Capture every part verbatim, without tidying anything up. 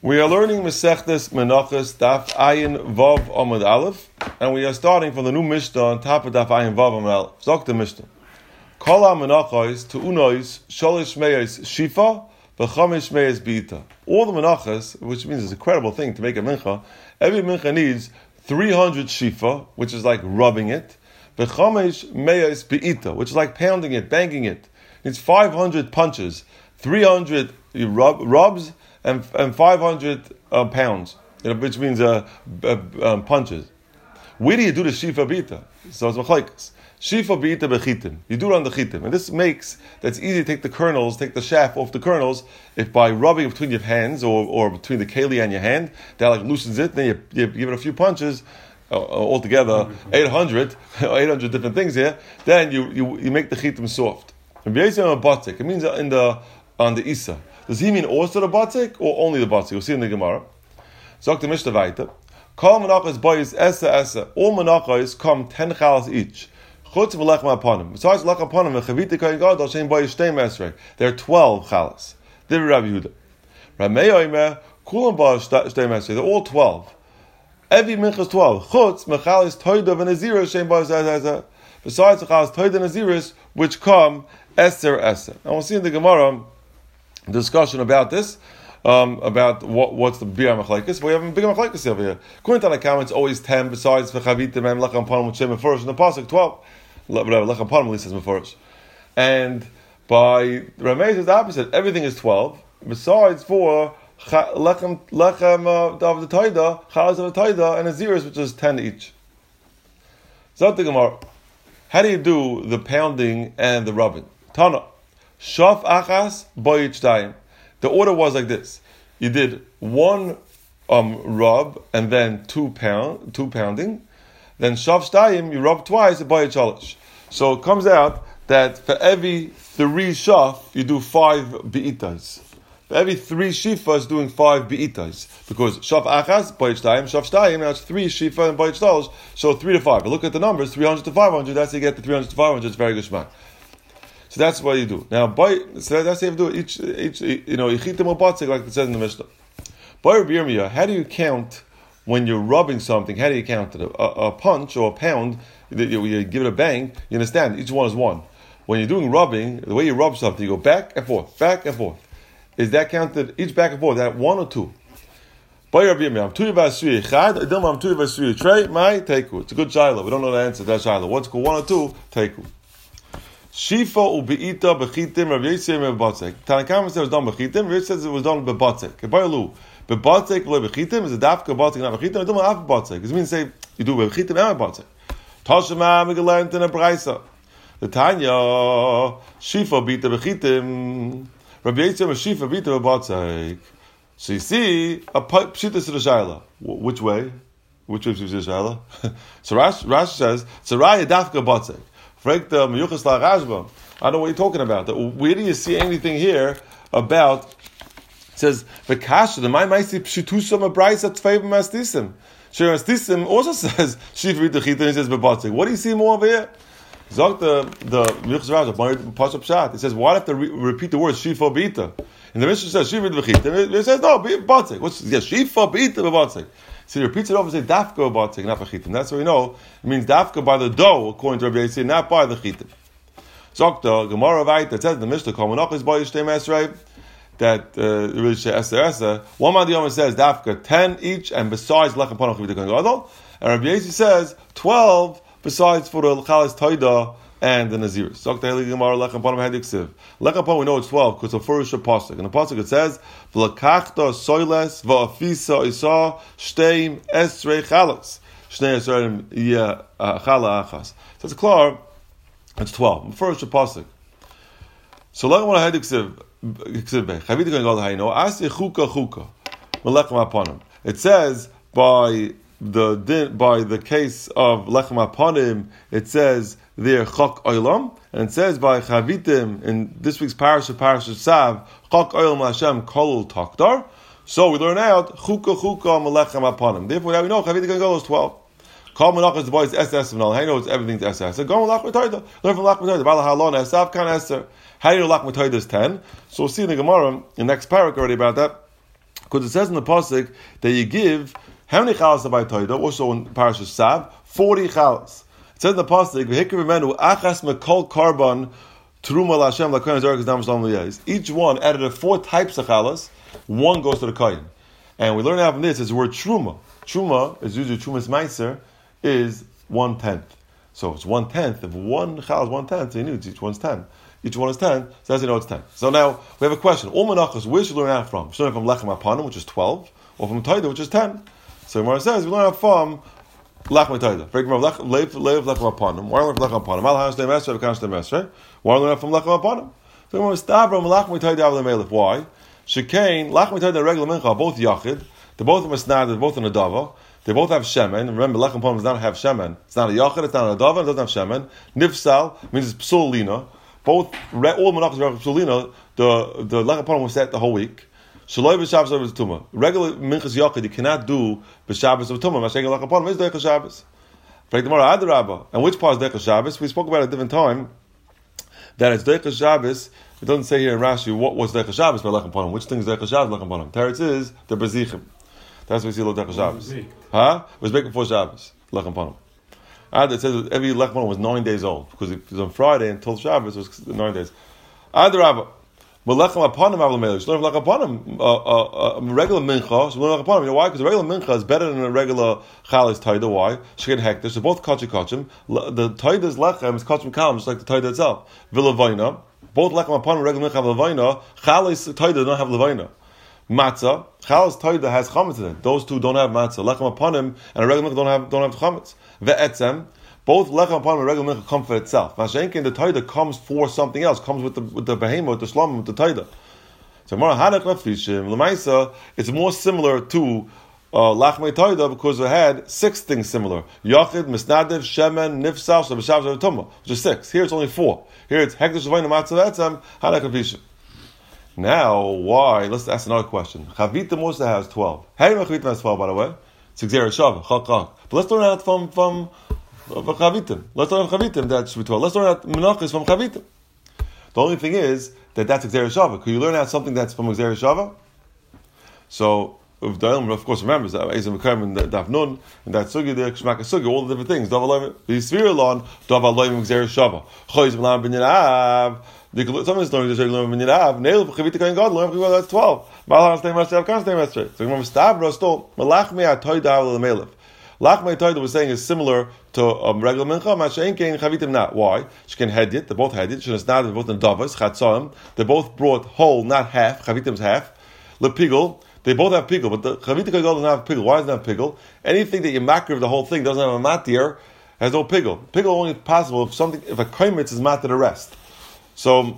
We are learning Masechtes Menachos Daf Ayin Vav Amud Aleph, and we are starting from the new Mishnah on top of Daf Ayin Vav Amud Aleph. Zok the Mishnah. Kol ha-menachos to unois sholish meyos shifa v'chamish meyos beita. All the menachos, which means it's a credible thing to make a mincha, every mincha needs three hundred shifa, which is like rubbing it, v'chamish meyos beita, which is like pounding it, banging it. It's five hundred punches, three hundred rub, rubs, and and five hundred uh, pounds, you know, which means uh, uh, um, punches. Where do you do the shifa bita? So it's machlekes. Shifa bita bechitim. You do it on the chitim, and this makes that's easy to take the kernels, take the chaff off the kernels. If by rubbing it between your hands or, or between the keli and your hand, that like loosens it. Then you, you give it a few punches, uh, altogether eight hundred, eight hundred different things here. Then you you, you make the chitim soft. It means in the on the isa. Does he mean also the batik or only the batik? We'll see in the Gemara. Zok the Mishnah weiter. Kol menachos boys esa esa. All menachos come ten chalas each. Chutz v'lechem aponim. Besides lechem aponim, v'chavita kohen gadol shein boys shtei mesrei. There are twelve chalas. Divrei Rabbi Yehuda. Ramei oimer kulam boys shtei mesrei. They're all twelve. Every mincha is twelve. Chutz mechalis toida v'neziris shein boys esa esa. Besides the chalas toida and neziris, which come eser esa. And we'll see in the Gemara discussion about this, um, about what, what's the bigger machlekes. We have a bigger machlekes over here. According to the account, it's always ten. Besides v'chavitim and lechem panim which say mefurish in the pasuk twelve. Whatever lechem panim at least says mefurish. And by Rameh is the opposite. Everything is twelve. Besides for lechem lechem of the taida, chalas of the taida, and a zeros which is ten each. Zot the Gemara. How do you do the pounding and the rubbing? Tana. Shaf achas boyich shtayim. The order was like this: you did one um, rub and then two pound, two pounding. Then shaf shtayim, you rub twice boyich shalish. So it comes out that for every three shaf, you do five beitas. For every three shifas, doing five beitas, because shaf achas boyich shtayim, shaf shtayim. Now it's three shifa and boyich shalish. So three to five. But look at the numbers: three hundred to five hundred. That's how you get the three hundred to five hundred. It's very good shmak. So that's what you do. Now, boy, so that's how you do it. Each, each, you know, yichitim or batzik, like it says in the Mishnah. Boy, Rabbi Yirmiyah, how do you count when you're rubbing something? How do you count it? A, a punch or a pound, you, you give it a bang. You understand? Each one is one. When you're doing rubbing, the way you rub something, you go back and forth, back and forth. Is that counted? Each back and forth, that one or two? Boy, Rabbi Yirmiyah, I'm two yivasui chad. I'm two yivasui trey. My teiku. It's a good shiloh. We don't know the answer to that shiloh. What's called one or two? Teiku. Shifa ubeita bechitim. Rav Yisrael bebatzek. Tanakama says it was done bechitim. Rav Yisrael says it was done bebatzek. Kebaylu bebatzek bechitim is a dafka batzek not bechitim. I don't have bebatzek. It means say you do bechitim and bebatzek. Tashema we learned in a brayso. The Tanya Shifa beita bechitim. Rav Yisrael Shifa beita bebatzek. So you see a pshitas to the shayla. Which way? Which way is the shayla? So Rash Rash says Tzaraya dafka batzek. I don't know what you're talking about. Where do you see anything here about? It says the kasha. The my ma'isi pshitusam a brayso tfeiv mastisim. Shir mastisim also says shifrit dechita. He says bebatzek. What do you see more over here? Zog the the Yuchas Rav pasuk pshat. He says why do I have to re- repeat the word shifa bita? And the Mishnah says shifrit dechita. It says no bebatzek. What's yes shifa bita bebatzek? So he repeats it over and says dafka batzek, not bechitim. That's what we know. It means dafka by the dough, according to Rabbi Yisrael, not by the chitim. Zokta Gemara Vayit that says the Mishnah Kol menachos boyich shtei mesrei that uh, really say eser eser. One man the Yom says dafka ten each, and besides lechem panach v'ita kohen gadol. And Rabbi Yisrael says twelve besides for the chalas toida and the naziris. Zokta Heli Gemara lechem panach hediksiv. Lechem panach we know it's twelve because it's a furush pasuk. In the pasuk it says v'lakachta soiles v'afisa isa shteim esrei chalas shnei esrei yeah chala achas. So it's clear. It's twelve. First the pasuk. So lechem panach hediksiv ksiv be chavita going all the hay no asi chuka chuka v'lechem aponim. It says by the by the case of lechem aponim it says there chok oilam, and it says by chavitim in this week's parasha parasha sav chok oilam Hashem kolul takdar. So we learn out chuka chuka melechem aponim. Therefore now we know chavitim can go is twelve. Kol menachos the boy is S S and all. I know it's everything's S S. So go lach metoida. Learn from lach metoida. Bala halon esav kan eser. How do you know lach metoida is ten? So we'll see in the Gemara in the next paragraph already about that. Because it says in the pasuk that you give how many chalas by Toida? Also in Parashas Sav, forty chalas. It says in the pasuk v'hikra v'menu achas mekol karban truma l'Hashem l'kohen zarekzdam shalom liyaz. Each one added of four types of chalas. One goes to the kohen, and we learn out from this is the word truma. Truma is usually trumas meiser is one tenth. So it's one tenth. If one chal is one tenth, so you knew each one's ten. Each one is ten, so that's you know it's ten. So now we have a question. All menachos, where should we learn out from? Should we learn from lechem apanim, which is twelve, or from Toida, which is ten? So Gemara says we learn out from lechem Toida. Very Gemara leiv lechem apanim. Why learn from lechem apanim? Al hanas le'mesrei v'kanas le'mesrei. Why learn out from lechem apanim? So Gemara stavrom lechem Toida av le'melech. Why? Shekain lechem Toida and regular mincha are both yachid. They're both misnad. They're both in a dava. They both have shemen. Remember, lechem apanim does not have shemen. It's not a yachid. It's not a dava. It doesn't have shemen. Nifsal means it's psul lina. Both all menachos are psul lina. The the lechem apanim was set the whole week. Shaloi b'Shabbos over Tumah. Regular minchas yachid you cannot do b'Shabbos of Tumah. Mashiach lechem apanim is deichas Shabbos. And which part is deichas Shabbos? We spoke about it at a different time. That it's deichas Shabbos. It doesn't say here in Rashi what was deichas Shabbos by lechem apanim. Which thing is deichas Shabbos lechem apanim? Teretz is the bezichim. That's what we see lo deichas Shabbos. Huh? It was baked before Shabbos lechem apanim. And it says every lechem apanim was nine days old because it was on Friday until Shabbos it was nine days. Adarabah. But lechem apanim avla melech. Learn lechem apanim a regular mincha. So learn lechem apanim. You know why? Because a regular mincha is better than a regular chalas taida. Why? She get hektish. So both kachi kachim. The taida's lechem is kachim kalam, just like the taida itself. Vilavayna. Both lechem apanim and regular mincha have levayna. Chalas taida don't have levayna. Matzah. Chalas taida has chametz in it. Those two don't have matzah. Lechem apanim and a regular mincha don't have don't have chametz. Ve'etzem. Both lechem apanim and regular mincha come for itself. Mashenkin, the taida comes for something else. Comes with the with the behemoth, with the shlom, with the taida. So more hanach lefishim lemaisa. It's more similar to lachmei uh, taida because it had six things similar: yachid, misnadev, shemen, nifsal, shabashav, tumah, which is six. Here it's only four. Here it's hekdesh levayna matzah etzem hanach lefishim. Now, why? Let's ask another question. Chavitim also has twelve. How do you know Chavitim has twelve? By the way, it's Xer Shava, Chak Chak. But let's learn that from from. Chavitim. Let's learn Chavitim. That should be twelve. Let's learn out menachos from Chavitim. The only thing is that that's Xer Shava. Could you learn out something that's from Xer Shava? So, if the Ilm, of course, remembers that Ezem Mekarm and Daf Nun and that Sugi, the Kshmak Sugi, all the different things. Dav the Sviralon, Dav Aloyim Xer Shava. Choiz B'Lam Ben Yinav. Someone's learning to learn Ben Yinav. Neil Chavita Kain God. Learn from God. That's twelve. Malhan Stay Mashav. Can't stay Mashav. So remember, Stavro stole Malach Me Atoy Dav Lemelef. Lachmei Toida was saying is similar to um, regular mincha. Mashain kein chavitim not. Why? She can head it. They're both headed. She not. They're both in davas. Chatzam. They both brought whole, not half. Chavitim's half. Lepigel. They both have pigel, but the chavitim doesn't have pigel. Why doesn't it have pigel? Anything that you makriv the whole thing doesn't have a matir has no pigel. Pigel only possible if something if a kaimitz is matir the rest. So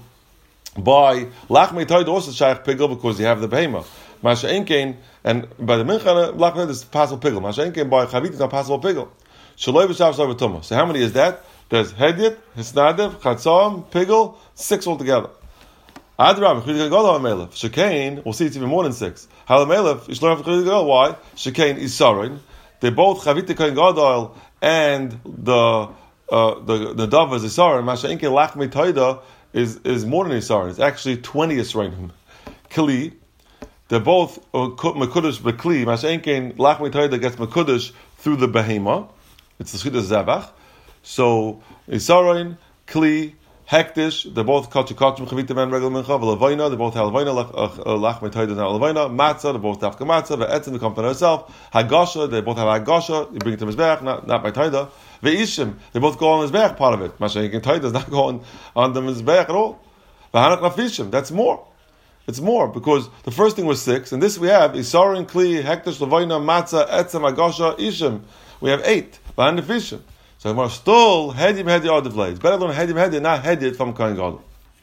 by lachmei Toida also shaykh pigel because you have the behema. Mashain kein. And by the mincha, black is possible pigel. Mashenkin by chavit is not possible pigel. Shaloi b'shav shav v'tumah. So how many is that? There's hedyet, hisnadev, chatzam, pigel, six altogether. Adrab, chayit gadol hamelef. Shekain, we'll see it's even more than six. Halamelef, you should learn from chayit gadol. Why? Shekain is sarin. They both chavit kain gadol and the uh, the the dava is isarin. Mashenkin lachmei Toida is is more than isarin. It's actually twenty israinim. Kli. They're both mekudesh bekli. Mashenkein lachmei Toida gets mekudesh through the behema. It's the shchita zabach. So isaroin, kli, hektish. They're both kach kachim chavitim and regular mincha. V'levayna. They both have levayna. Lachmei Toida not levayna. Matzah. They both have matzah. Ve'etzim. They come from herself. Hagasha. They both have hagasha. You bring it to mizbeach, not not by Toida. Ve'ishim. They both go on the mizbeach part of it. Mashenkein Toida is not going on the mizbeach at all. V'hanach nafishim. That's more. It's more, because the first thing was six, and this we have, Isarin, Kli, Hektish, Levayna, Matzah, Etzem, Agasha, Ishim. We have eight, behind the fishim. So we're still, Hedim, Hedim, Adivlay. It's better to learn Hedim, Hedim, not Hedim from Kohen Gadol.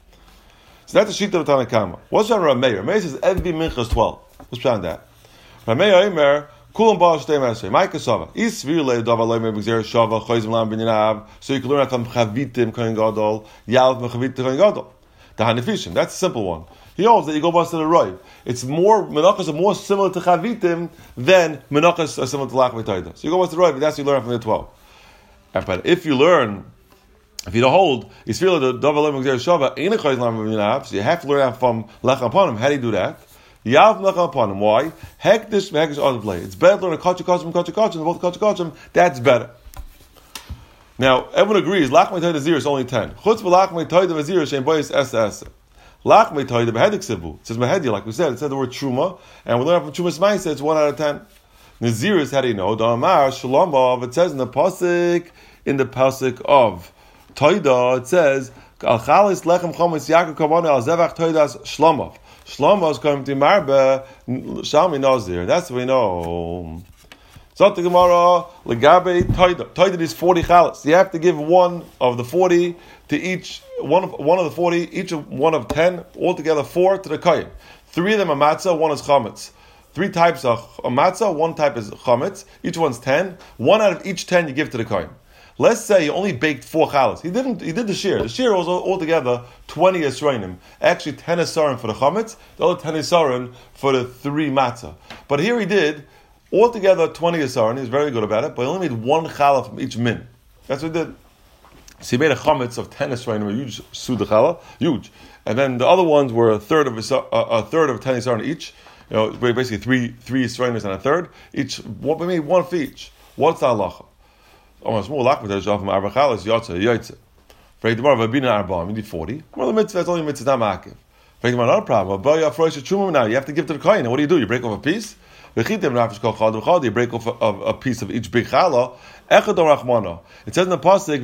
So that's the sheet of Tanakama. What's on Rameir? Rameir says every mincha is twelve. What's behind that? Rameir, Eimer, Kulam Baal Shtei Masrei, Ma'ika Sava. Isvir Le Dav Aloyim B'Gzer Shava, Choyz M'Lam Ben Yinav. So you can learn that from Chavitim Kohen Gadol, Yalv Mechavitim Kohen Gadol. The Hanefishim, that's a simple one. He holds that you go back to the right. It's more, menachos are more similar to chavitim than menachos are similar to lachmei Toida. So you go back to the right, but that's what you learn from the twelve. But if you learn, if you don't hold, it's feel the dav aloyim gzer shava, ain't a chayz lam v'minav, so you have to learn that from lechem apanim. How do you do that? Yav Melacha upon him. Why? Hektish v'hektish Adavlei. It's better to learn a Kachim Kachim Kachim Kachim, both Kachim Kachim, that's better. Now, everyone agrees, Lachmei Toida Zir is only ten. Chutz v'Lachmei Toida V'Zir Shem Boyes Esa Esa. Lachmei Toida B'Hedik Sivu. It says Mehedia, like we said, it said the word Truma, and we learn from Trumas Ma'aseh, it's one out of ten. Naziris, how do you know? Damar Shalomov, it says in the Pasuk, in the Pasuk of Toida, it says, Al Chalis Lechem Chometz Yaakov Kavana Al Zevach Toidas Shlomov. Shlomo is coming to Marba Shalmi Nazir. That's what we know. Zot the Gemara Legabe Toida. Toida is forty chalas. You have to give one of the forty to each one of one of the forty, each of one of ten, altogether four to the kohen. Three of them are matzah, one is chametz. Three types of matzah, one type is chametz. Each one's ten. One out of each ten you give to the kohen. Let's say he only baked four chalas. He didn't. He did the shear. The shear was altogether twenty esronim. Actually, ten esarim for the chametz, the other ten esarim for the three matzah. But here he did altogether twenty esarim. He was very good about it. But he only made one challah from each min. That's what he did. So he made a chametz of ten esronim, a huge suda challah, huge. And then the other ones were a third of a, a third of ten esarim each. You know, basically three three esronim and a third each. What we made one for each. What's the halacha? Almost more luck with the job from Arba Chalas, Yotze, Yotze. For the Gemara, Vabina Arba, you need forty. Well, the mitzvah is only mitzvah, not ma'akiv. For the Gemara, not a problem. But you have now, you have to give to the kohen. And what do you do? You break off a piece? You break off a, a, a piece of each big challah. It says in the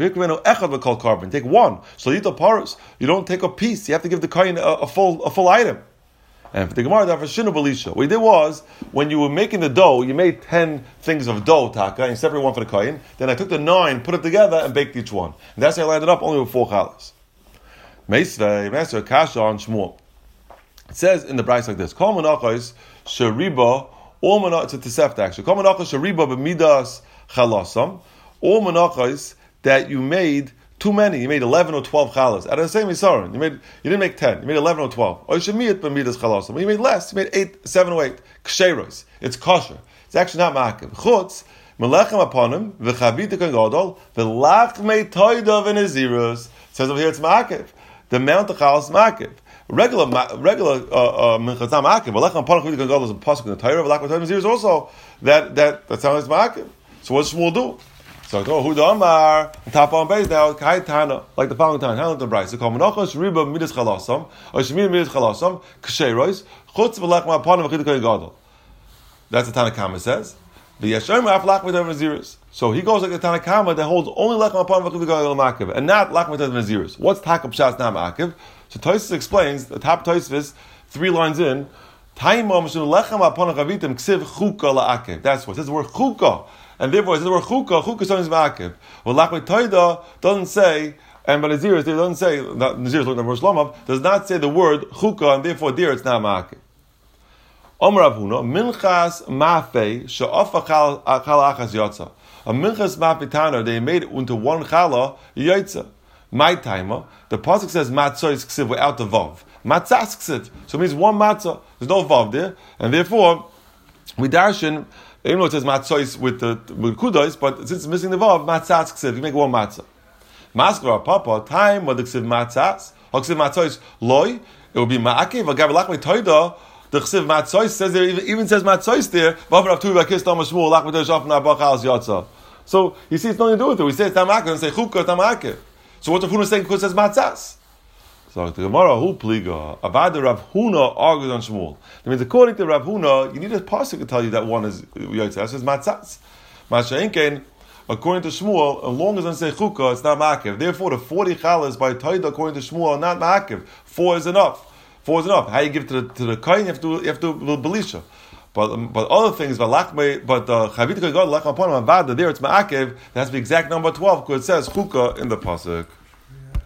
pasuk, take one. So you paros. You don't take a piece. You have to give the kohen a, a full a full item. And for the Gemara, that for shinu balisha. What you did was, when you were making the dough, you made ten things of dough, taka, and you separated one for the kohen. Then I took the nine, put it together, and baked each one. And that's how I landed up only with four challahs. Meisvei, Master Kasha on Shmuel. It says in the Bryce like this: Kol menachos sheriba, all menachos, it's a tesefta actually. Kol menachos sheriba b'midas chalasam, all menachos that you made too many. You made eleven or twelve challahs out of the same isaron. You made, you didn't make ten. You made eleven or twelve. Or you should meet it b'midas chalasam. You made less. You made eight, seven or eight. Ksheros. It's kosher. It's actually not ma'akiv. Chutz melechem upon him v'chavita kan gadol v'lachmei toida v'nezirus. It says over here it's ma'akiv. The amount of chalas is ma'akiv. Regular, regular minchas not ma'akiv. V'lechem upon him v'chavita kan gadol is a pasuk in the Torah. V'lachmei toida v'nezirus also that that that sounds like ma'akiv. So what does Shmuel do? So, oh, who the Amar, top on base now, Kai Tana, like the following time, Helen the Bryce, so, Komanochos, Riba, Midas Chalasam, or Shemir Midas Chalasam, Ksherois, Chutz Velachma upon him, Achidikoy Gadol. That's the Tanakama says. The Yeshem Aflach with Naziris. So he goes like the Tanakama that holds only Lachma upon him, Achidikoy Makiv, and not Lachma with Naziris. What's Takab Shas Nam Akiv? So Tosis explains, the top Tosis, three lines in, Taimom Shun Lechem upon Chavitim, Ksiv Chuka La'akiv. That's what it says the word Chuka. And therefore, it says the word chukah, chukah is always ma'akiv. Well, lachmei toida doesn't say, and by Naziris, it doesn't say, Naziris looking at verse Lomov, does not say the word chukah, and therefore there it's not ma'akiv. Omer Rav Huna, minchas ma'afei, she'ofa chala achas yotza. A minchas ma'afei tana, they made it into one chala, yotza. My timer, the pasuk says matzah is ksiv without the vav. Matzah is ksiv. So it means one matzah. There's no vav there, and therefore, we darshan, even though it says matzah with the with kudos, but since it's missing the vav, matzah ksiv. You make one matzah. Maskra papa time what the ksiv matzah, or ksiv matzah is loy. It would be ma'akev. Agav lachmei toida. The ksiv matzah says there even, even says matzah there. Vav rav tu v'akis tam shmuel lachmei toida shaf na bachal yatsa. So you see, it's nothing to do with it. We say it's not ma'akev and say chukah it's not ma'akev. So what's the Huna saying because it says matzah? So the Gemara, who pliga? Avada Rav Huna argues on Shmuel. That means according to Rav Huna, you need a pasuk to tell you that one is yotzei. It says matzahs. Masha'inkein, according to Shmuel, as long as I say chukah, it's not ma'akiv. Therefore, the forty challahs by Toida, according to Shmuel, are not ma'akiv. Four is enough. Four is enough. How you give to the to the kohen, you have to you have to do belisha. But um, but other things, but lachmei, but chavit uh, kagod lachmei upon avada there it's ma'akiv. That has to be exact number twelve because it says chukah in the pasuk.